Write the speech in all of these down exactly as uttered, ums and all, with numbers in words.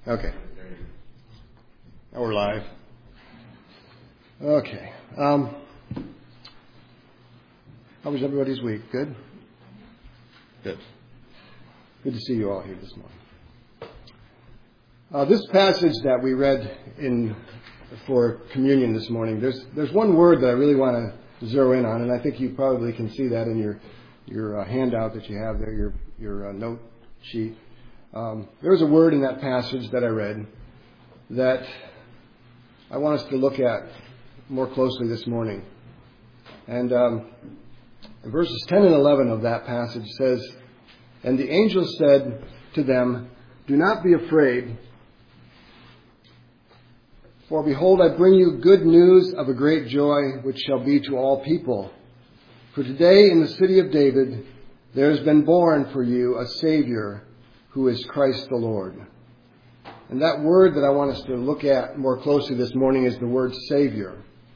Okay. Now we're live. Okay. Um, how was everybody's week? Good? Good. Good to see you all here this morning. Uh, this passage that we read in for communion this morning, there's there's one word that I really want to zero in on, and I think you probably can see that in your your uh, handout that you have there, your your uh, note sheet. Um, there was a word in that passage that I read that I want us to look at more closely this morning. And um, verses ten and eleven of that passage says, "And the angel said to them, 'Do not be afraid, for behold, I bring you good news of a great joy, which shall be to all people. For today in the city of David there has been born for you a Savior, who is Christ the Lord.'" And that word that I want us to look at more closely this morning is the word Savior.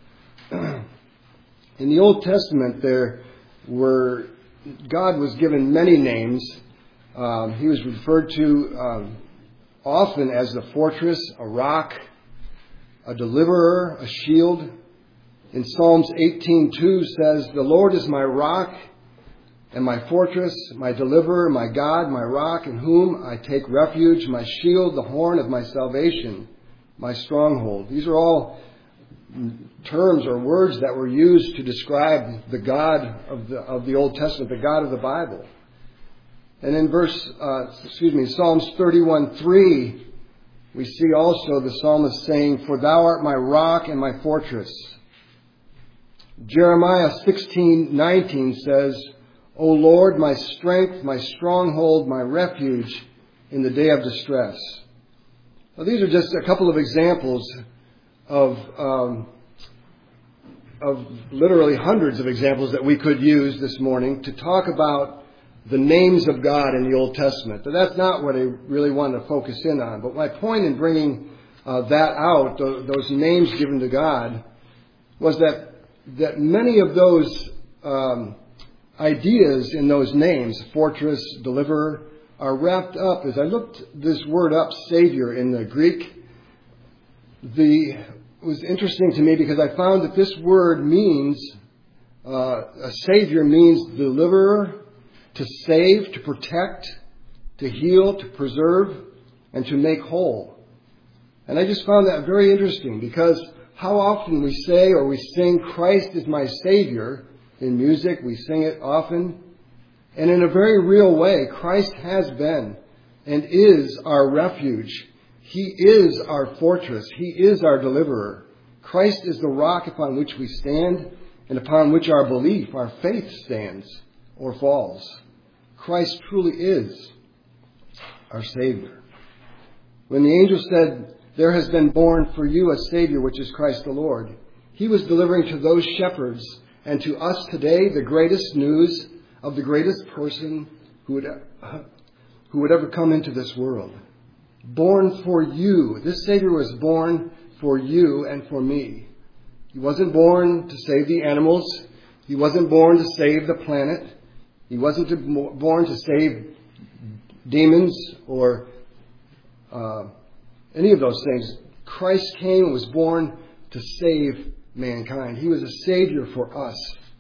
In the Old Testament, there were God was given many names. Um, he was referred to um, often as the fortress, a rock, a deliverer, a shield. In Psalms eighteen two says, "The Lord is my rock and my fortress, my deliverer, my God, my rock, in whom I take refuge, my shield, the horn of my salvation, my stronghold." These are all terms or words that were used to describe the God of the of the Old Testament, the God of the Bible. And in verse, uh, excuse me, Psalms thirty-one three, we see also the psalmist saying, "For thou art my rock and my fortress." Jeremiah sixteen nineteen says, "O Lord, my strength, my stronghold, my refuge in the day of distress." Now, these are just a couple of examples of um, of literally hundreds of examples that we could use this morning to talk about the names of God in the Old Testament. But that's not what I really want to focus in on. But my point in bringing uh, that out, th- those names given to God, was that that many of those um, ideas in those names, fortress, deliverer, are wrapped up. As I looked this word up, Savior, in the Greek, the it was interesting to me because I found that this word means, uh, a Savior means deliverer, to save, to protect, to heal, to preserve, and to make whole. And I just found that very interesting because how often we say or we sing, "Christ is my Savior." In music, we sing it often. And in a very real way, Christ has been and is our refuge. He is our fortress. He is our deliverer. Christ is the rock upon which we stand and upon which our belief, our faith stands or falls. Christ truly is our Savior. When the angel said, "There has been born for you a Savior, which is Christ the Lord," he was delivering to those shepherds and to us today the greatest news of the greatest person who would, uh, who would ever come into this world. Born for you. This Savior was born for you and for me. He wasn't born to save the animals. He wasn't born to save the planet. He wasn't to, born to save demons or uh, any of those things. Christ came and was born to save mankind. He was a Savior for us.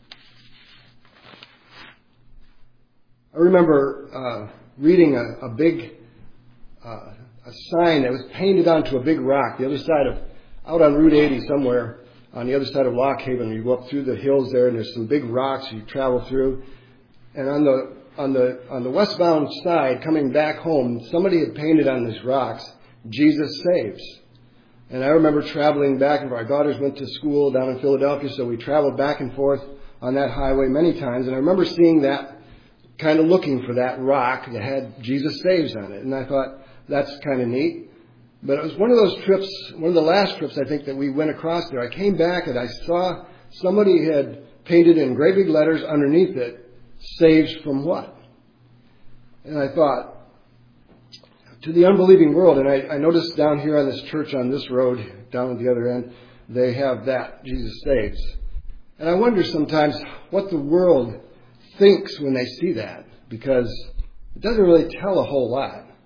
I remember uh, reading a, a big uh, a sign that was painted onto a big rock, the other side of, out on Route eighty somewhere, on the other side of Lock Haven. You go up through the hills there, and there's some big rocks you travel through. And on the on the on the westbound side, coming back home, somebody had painted on these rocks, "Jesus saves." And I remember traveling back, and our daughters went to school down in Philadelphia, so we traveled back and forth on that highway many times. And I remember seeing that, kind of looking for that rock that had "Jesus saves" on it. And I thought, that's kind of neat. But it was one of those trips, one of the last trips I think that we went across there. I came back and I saw somebody had painted in great big letters underneath it, "Saves from what?" And I thought, to the unbelieving world, and I, I noticed down here on this church on this road, down at the other end, they have that, "Jesus saves." And I wonder sometimes what the world thinks when they see that, because it doesn't really tell a whole lot.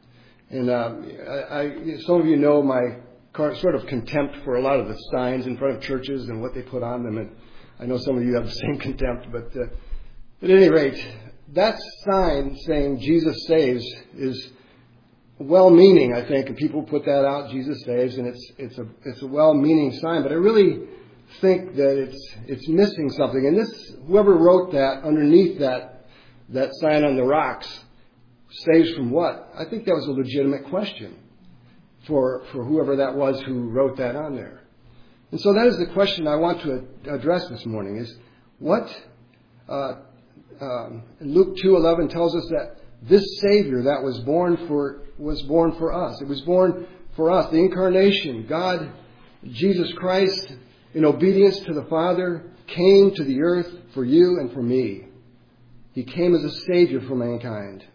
And uh, I, I, some of you know my sort of contempt for a lot of the signs in front of churches and what they put on them. And I know some of you have the same contempt. But uh, at any rate, that sign saying Jesus saves is well-meaning, I think. And people put that out, Jesus saves, and it's it's a it's a well-meaning sign. But I really think that it's it's missing something. And this, whoever wrote that underneath that that sign on the rocks, saves from what? I think that was a legitimate question for for whoever that was who wrote that on there. And so that is the question I want to address this morning: is what uh, um, Luke two eleven tells us that this Savior that was born for was born for us. It was born for us. The incarnation, God, Jesus Christ, in obedience to the Father, came to the earth for you and for me. He came as a Savior for mankind.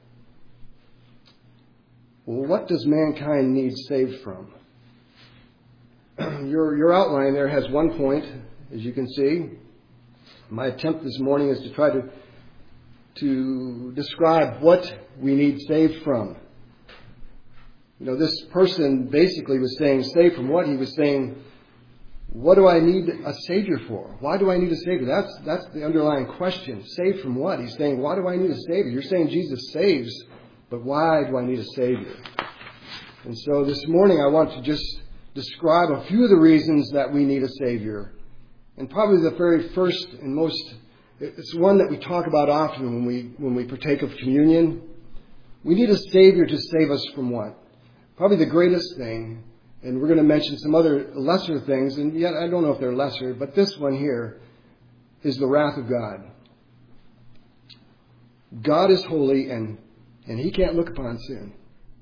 Well, what does mankind need saved from? Your, your outline there has one point, as you can see. My attempt this morning is to try to, to describe what we need saved from. You know, this person basically was saying, saved from what? He was saying, what do I need a Savior for? Why do I need a Savior? That's, that's the underlying question. Saved from what? He's saying, why do I need a Savior? You're saying Jesus saves, but why do I need a Savior? And so this morning I want to just describe a few of the reasons that we need a Savior. And probably the very first and most, it's one that we talk about often when we when we partake of communion. We need a Savior to save us from what? Probably the greatest thing, and we're going to mention some other lesser things, and yet I don't know if they're lesser, but this one here is the wrath of God. God is holy, and, and He can't look upon sin.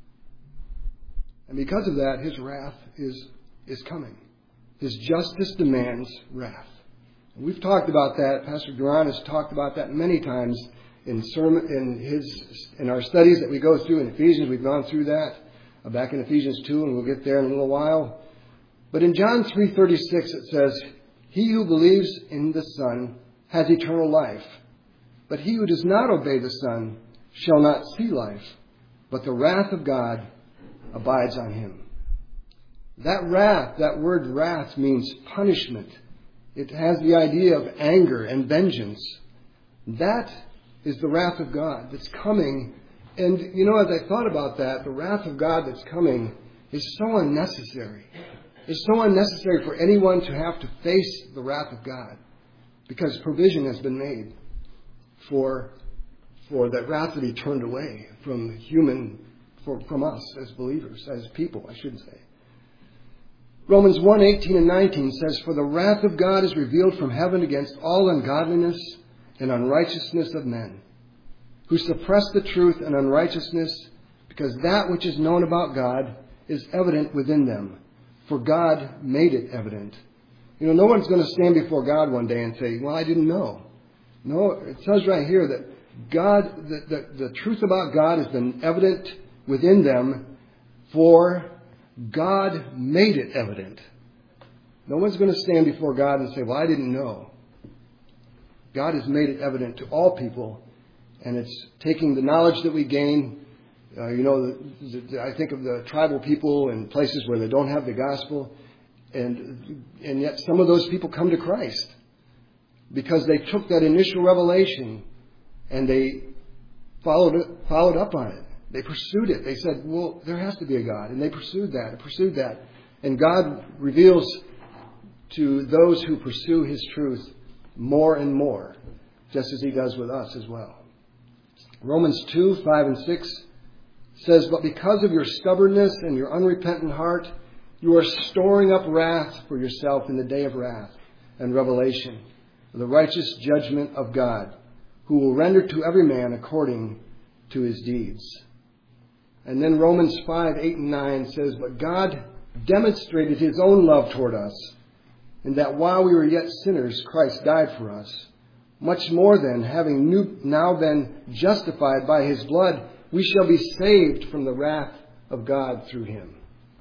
And because of that, His wrath is, is coming. His justice demands wrath. And we've talked about that. Pastor Duran has talked about that many times in sermon, in his in our studies that we go through in Ephesians. We've gone through that uh, back in Ephesians two, and we'll get there in a little while. But in John three thirty-six it says, "He who believes in the Son has eternal life, but he who does not obey the Son shall not see life, but the wrath of God abides on him." That wrath, that word wrath, means punishment. It has the idea of anger and vengeance. That is the wrath of God that's coming. And, you know, as I thought about that, the wrath of God that's coming is so unnecessary. It's so unnecessary for anyone to have to face the wrath of God, because provision has been made for, for that wrath to be turned away from human, for, from us as believers, as people, I should say. Romans one eighteen and nineteen says, "For the wrath of God is revealed from heaven against all ungodliness and unrighteousness of men, who suppress the truth and unrighteousness, because that which is known about God is evident within them, for God made it evident." You know, no one's going to stand before God one day and say, "Well, I didn't know." No, it says right here that God, the, the, the truth about God has been evident within them, for God made it evident. No one's going to stand before God and say, "Well, I didn't know." God has made it evident to all people, and it's taking the knowledge that we gain. Uh, you know, the, the, I think of the tribal people in places where they don't have the gospel, and and yet some of those people come to Christ because they took that initial revelation and they followed it, followed up on it. They pursued it. They said, "Well, there has to be a God." And they pursued that and pursued that. And God reveals to those who pursue His truth more and more, just as He does with us as well. Romans two, five and six says, "But because of your stubbornness and your unrepentant heart, you are storing up wrath for yourself in the day of wrath and revelation, the righteous judgment of God, who will render to every man according to his deeds." And then Romans five, eight and nine says, "But God demonstrated His own love toward us, in that while we were yet sinners, Christ died for us. Much more then, having new, now been justified by His blood, we shall be saved from the wrath of God through Him."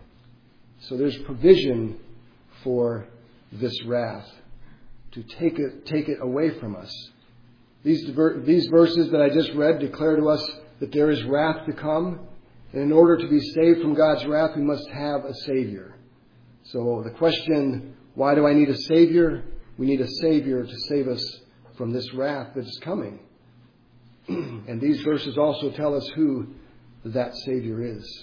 So there's provision for this wrath to take it, take it away from us. These, these verses that I just read declare to us that there is wrath to come. And in order to be saved from God's wrath, we must have a Savior. So the question, why do I need a Savior? We need a Savior to save us from this wrath that is coming. And these verses also tell us who that Savior is.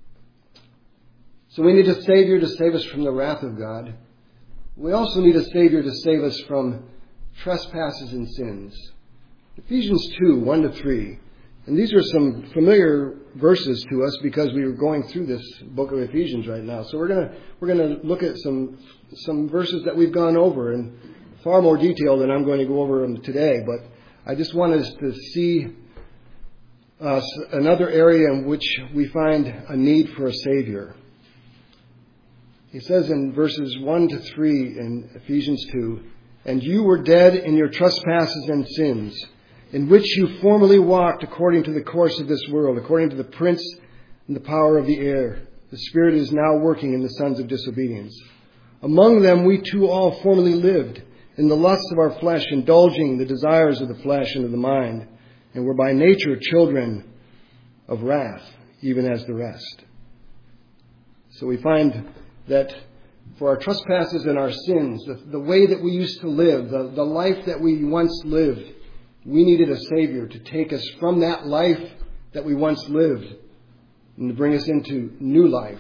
So we need a Savior to save us from the wrath of God. We also need a Savior to save us from trespasses and sins. Ephesians two, one to three. And these are some familiar verses to us because we were going through this book of Ephesians right now. So we're going to we're going to look at some some verses that we've gone over in far more detail than I'm going to go over them today. But I just want us to see uh, another area in which we find a need for a Savior. He says in verses one to three in Ephesians two, "And you were dead in your trespasses and sins, in which you formerly walked according to the course of this world, according to the prince and the power of the air. The Spirit is now working in the sons of disobedience. Among them we too all formerly lived, in the lusts of our flesh, indulging the desires of the flesh and of the mind, and were by nature children of wrath, even as the rest." So we find that for our trespasses and our sins, the, the way that we used to live, the, the life that we once lived, we needed a Savior to take us from that life that we once lived and to bring us into new life.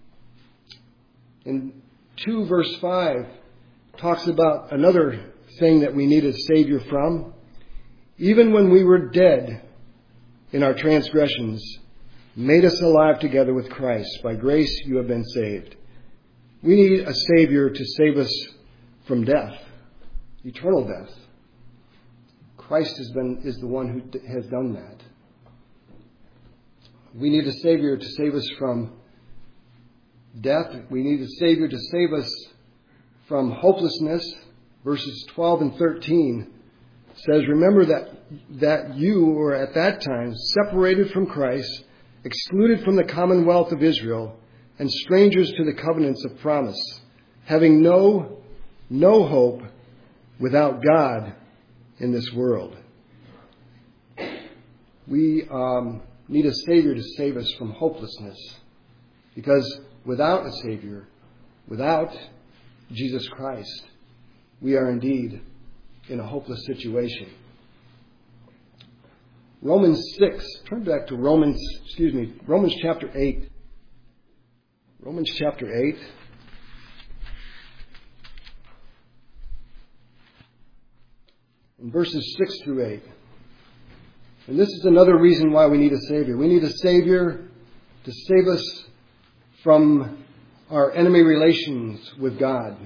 In two verse five talks about another thing that we need a Savior from. "Even when we were dead in our transgressions, made us alive together with Christ. By grace you have been saved." We need a Savior to save us from death, eternal death. Christ has been, is the one who has done that. We need a Savior to save us from death. We need a Savior to save us from hopelessness. Verses twelve and thirteen says, "Remember that, that you were at that time separated from Christ, excluded from the commonwealth of Israel, and strangers to the covenants of promise, having no, no hope without God in this world." We um, need a Savior to save us from hopelessness, because without a Savior, without Jesus Christ, we are indeed in a hopeless situation. Romans six, turn back to Romans, excuse me, Romans chapter eight. Romans chapter eight. In verses six through eight. And this is another reason why we need a Savior. We need a Savior to save us from our enemy relations with God.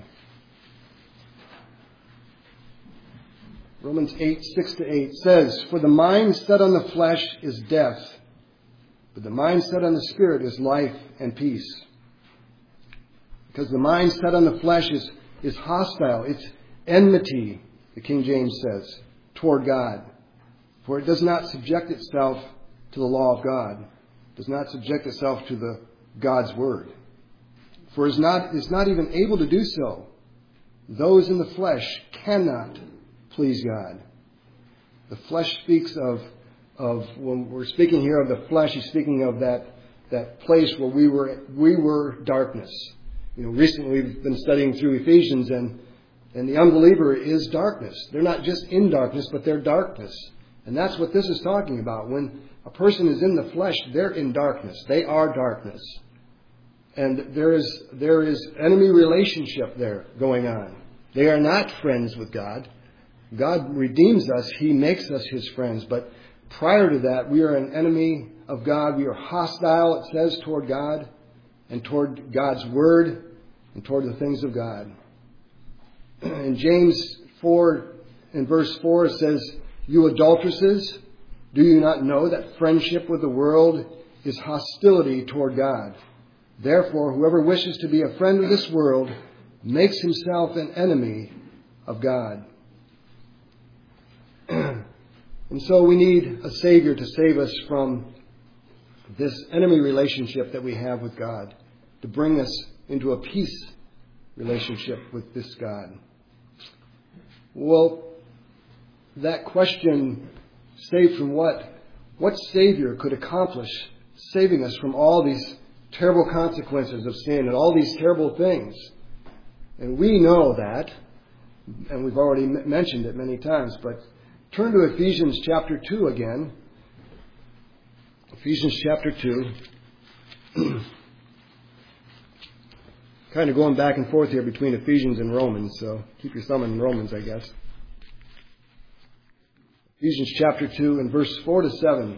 Romans eight, six to eight says, "For the mind set on the flesh is death, but the mind set on the Spirit is life and peace." Because the mind set on the flesh is, is hostile. It's enmity, the King James says, toward God. For it does not subject itself to the law of God. It does not subject itself to the God's word. For it is not, is not even able to do so. Those in the flesh cannot please God. The flesh speaks of, of when we're speaking here of the flesh, he's speaking of that, that place where we were, we were darkness. You know, recently we've been studying through Ephesians, and, and the unbeliever is darkness. They're not just in darkness, but they're darkness. And that's what this is talking about. When a person is in the flesh, they're in darkness. They are darkness. And there is, there is enemy relationship there going on. They are not friends with God. God redeems us. He makes us His friends. But prior to that, we are an enemy of God. We are hostile, it says, toward God and toward God's Word and toward the things of God. In James four, in verse four, it says, "You adulteresses, do you not know that friendship with the world is hostility toward God? Therefore, whoever wishes to be a friend of this world makes himself an enemy of God." And so we need a Savior to save us from this enemy relationship that we have with God, to bring us into a peace relationship with this God. Well, that question, saved from what? What Savior could accomplish saving us from all these terrible consequences of sin and all these terrible things. And we know that, and we've already m- mentioned it many times, but turn to Ephesians chapter two again. Ephesians chapter two. Kind of going back and forth here between Ephesians and Romans, so keep your thumb in Romans, I guess. Ephesians chapter two and verse four to seven.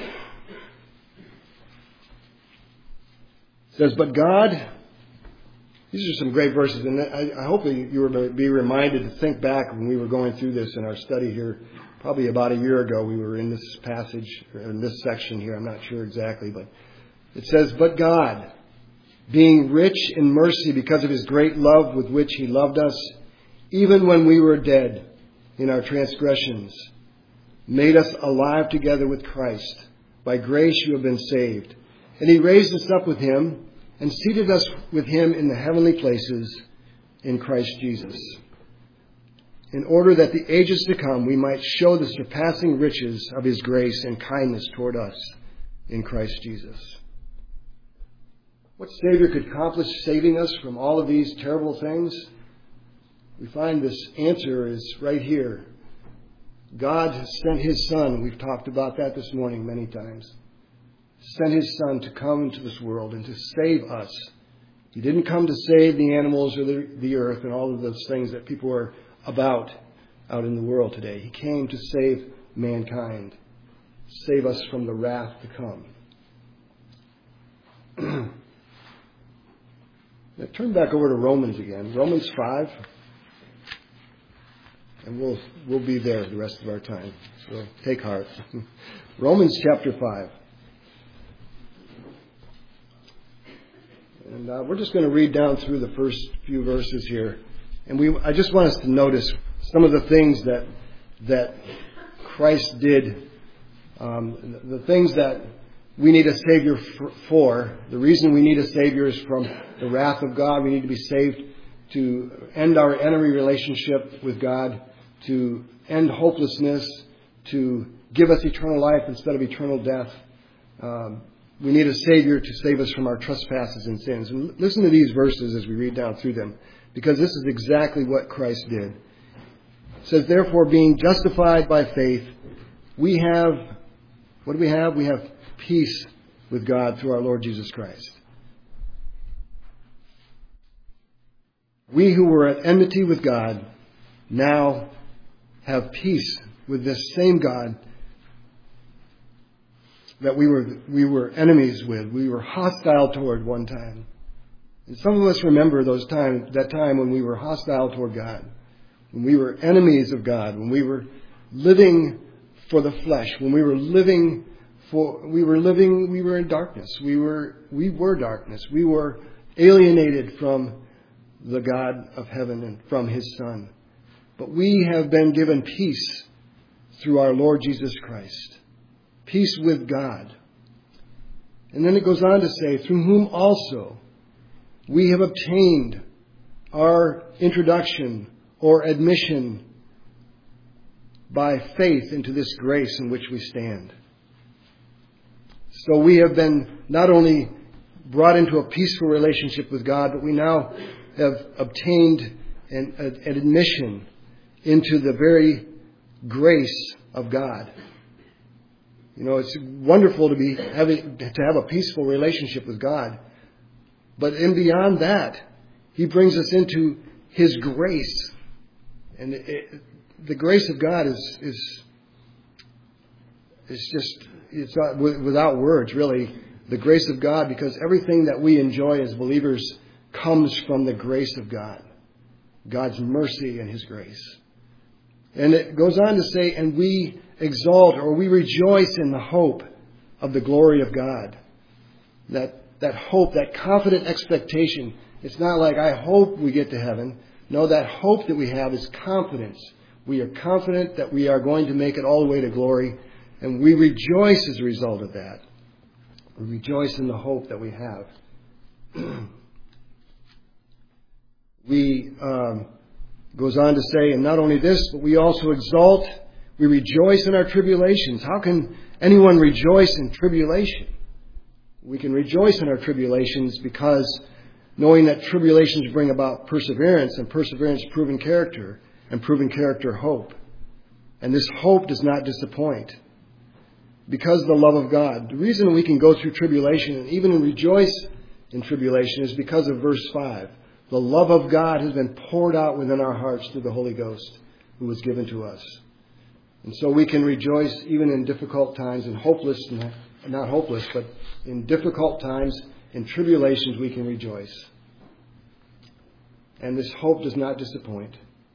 It says, but God, these are some great verses, and I, I hope that you were be reminded to think back when we were going through this in our study here. Probably about a year ago we were in this passage, or in this section here, I'm not sure exactly, but it says, but God, being rich in mercy because of His great love with which He loved us, even when we were dead in our transgressions, made us alive together with Christ. By grace you have been saved. And He raised us up with Him and seated us with Him in the heavenly places in Christ Jesus, in order that the ages to come we might show the surpassing riches of His grace and kindness toward us in Christ Jesus. What Savior could accomplish saving us from all of these terrible things? We find this answer is right here. God has sent His Son. We've talked about that this morning many times. Sent His Son to come into this world and to save us. He didn't come to save the animals or the, the earth and all of those things that people are about out in the world today. He came to save mankind. Save us from the wrath to come. Now turn back over to Romans again. Romans five. And we'll we'll be there the rest of our time. So take heart. Romans chapter five. And uh, we're just going to read down through the first few verses here. And we I just want us to notice some of the things that that Christ did. Um, the, the things that we need a Savior for. The reason we need a Savior is from the wrath of God. We need to be saved to end our enemy relationship with God, to end hopelessness, to give us eternal life instead of eternal death. Um, we need a Savior to save us from our trespasses and sins. And listen to these verses as we read down through them, because this is exactly what Christ did. It says, therefore, being justified by faith, we have, what do we have? We have peace with God through our Lord Jesus Christ. We who were at enmity with God now have peace with this same God that we were we were enemies with. We were hostile toward one time. And some of us remember those time, that time when we were hostile toward God, when we were enemies of God, when we were living for the flesh, when we were living For we were living, we were in darkness. We were, we were darkness. We were alienated from the God of heaven and from His Son. But we have been given peace through our Lord Jesus Christ. Peace with God. And then it goes on to say, through whom also we have obtained our introduction or admission by faith into this grace in which we stand. So we have been not only brought into a peaceful relationship with God, but we now have obtained an, an admission into the very grace of God. You know, it's wonderful to be having to have a peaceful relationship with God, but in beyond that, He brings us into His grace, and it, the grace of God is is is just. It's not without words, really, the grace of God, because everything that we enjoy as believers comes from the grace of God, God's mercy and His grace. And it goes on to say, and we exalt or we rejoice in the hope of the glory of God. That, that hope, that confident expectation. It's not like I hope we get to heaven. No, that hope that we have is confidence. We are confident that we are going to make it all the way to glory. And we rejoice as a result of that. We rejoice in the hope that we have. we, um, goes on to say, and not only this, but we also exalt, we rejoice in our tribulations. How can anyone rejoice in tribulation? We can rejoice in our tribulations because knowing that tribulations bring about perseverance, and perseverance proven character, and proven character hope. And this hope does not disappoint because of the love of God. The reason we can go through tribulation and even rejoice in tribulation is because of verse five. The love of God has been poured out within our hearts through the Holy Ghost who was given to us. And so we can rejoice even in difficult times and hopeless, not hopeless, but in difficult times, in tribulations we can rejoice. And this hope does not disappoint.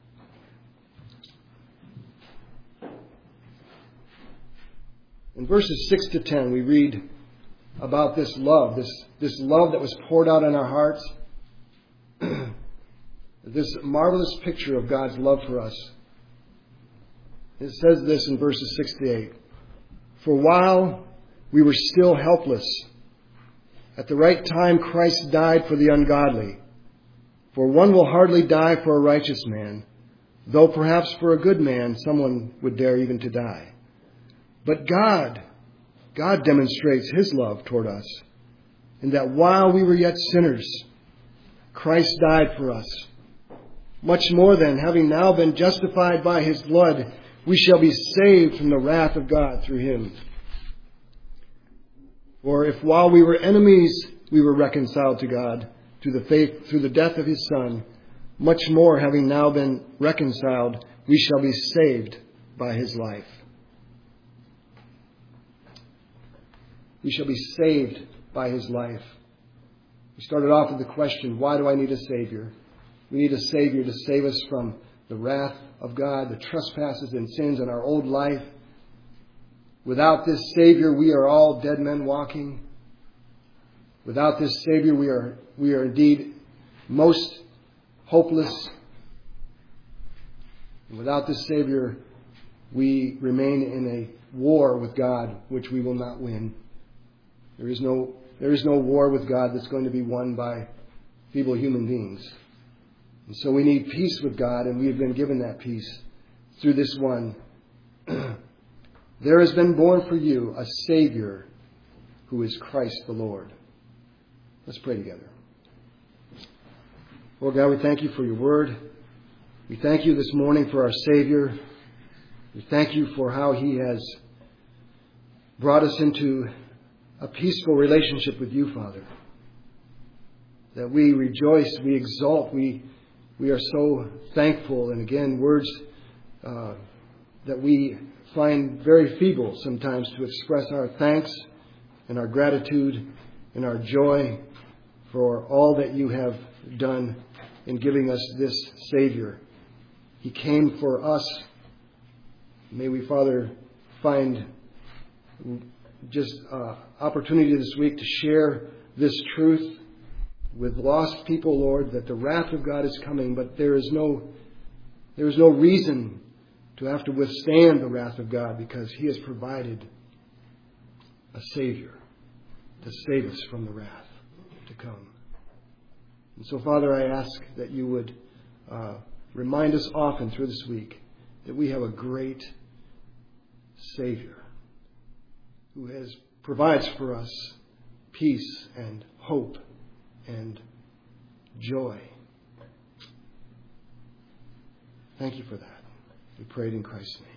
In verses six to ten, we read about this love, this, this love that was poured out in our hearts, this marvelous picture of God's love for us. It says this in verses six to eight. For while we were still helpless, at the right time Christ died for the ungodly. For one will hardly die for a righteous man, though perhaps for a good man someone would dare even to die. But God, God demonstrates His love toward us, in that while we were yet sinners, Christ died for us. Much more than, having now been justified by His blood, we shall be saved from the wrath of God through Him. For if while we were enemies, we were reconciled to God through the faith, through the death of His Son, much more, having now been reconciled, we shall be saved by His life. We shall be saved by His life. We started off with the question, why do I need a Savior? We need a Savior to save us from the wrath of God, the trespasses and sins in our old life. Without this Savior, we are all dead men walking. Without this Savior, we are we are indeed most hopeless. And without this Savior, we remain in a war with God, which we will not win. There is no there is no war with God that's going to be won by feeble human beings. And so we need peace with God, and we have been given that peace through this one. There has been born for you a Savior who is Christ the Lord. Let's pray together. Lord God, we thank you for your word. We thank you this morning for our Savior. We thank you for how He has brought us into a peaceful relationship with you, Father. That we rejoice, we exalt, we we are so thankful. And again, words uh, that we find very feeble sometimes to express our thanks and our gratitude and our joy for all that you have done in giving us this Savior. He came for us. May we, Father, find just uh, opportunity this week to share this truth with lost people, Lord, that the wrath of God is coming, but there is no there is no reason to have to withstand the wrath of God, because He has provided a Savior to save us from the wrath to come. And so, Father, I ask that you would uh, remind us often through this week that we have a great Savior who has provides for us peace and hope and joy. Thank you for that. We pray it in Christ's name.